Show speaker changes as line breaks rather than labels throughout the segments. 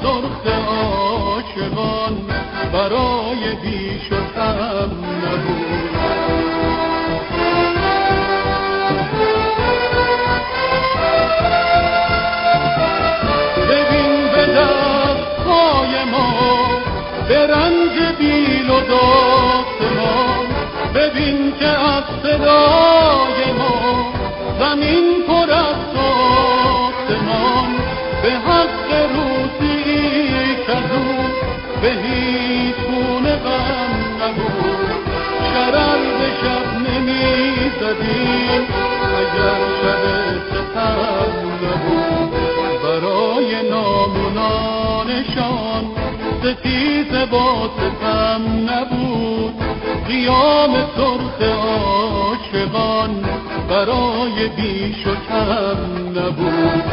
سرخ عاشقان برای بیش و کم نبود. ببین به دستهای ما به رنج بیل و داست ما، ببین که از صدای ما زمین پر از آسمان، به حق روزی که زود به هیچ گونه غم نبود. شرر به شب نمی زدیم اگر شب ستم نبود. برای نامونانشان ستیز با ستم نبود. قیام سرخ عاشقان برای بیش و کم نبود.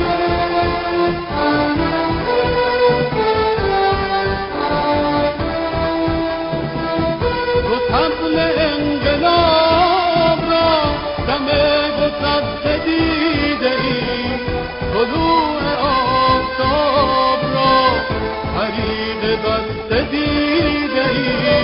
تو طبل انقلاب را دم گسسته دیده ای، طلوع آفتاب را حریق بسته دیده ای.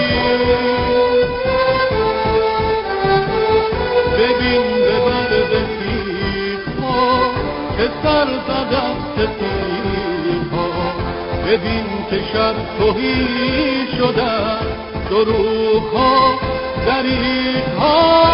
ببین به برد تیغ‌ها که سر زد از ستیغ‌ها، ببین که شب تهی شده دروغ‌ها دریغ‌ها.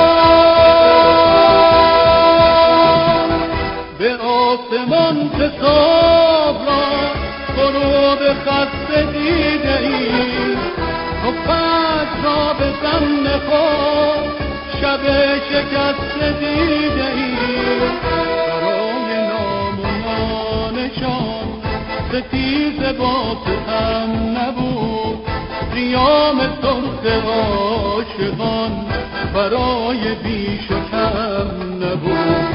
به آسمان که صبح را غروب خسته دیده ای، تو فجر را به زن خود شب شکسته دیده ای. برای نامونانشان ستیز با ستم نبود. قیام سرخ عاشقان برای بیش و کم نبود.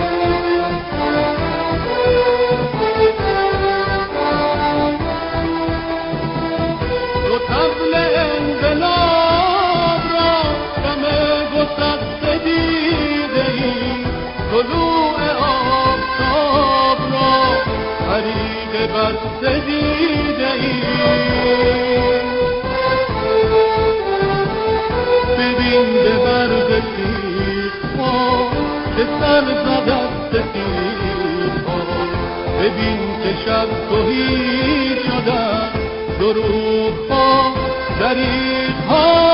تو طبل انقلاب را دم گسسته دیده ای، طلوع آفتاب را حریق بسته دیده ای. ببین به برد تیغ‌ها که سر زد از ستیغ‌ها، ببین که شب تهی شده دروغ‌ها دریغ‌ها.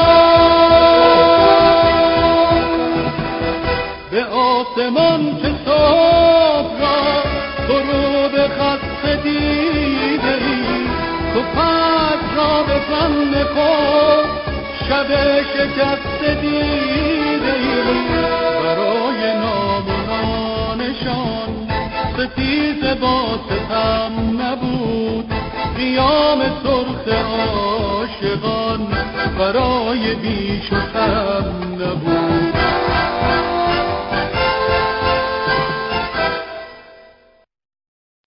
به آسمان که صبح را غروب خسته دیده ای، تو فجر را به زن خود شب شکسته دیده ای. برای نامونانشان ستیز با ستم نبود. قیام سرخ عاشقان برای بیش و کم نبود.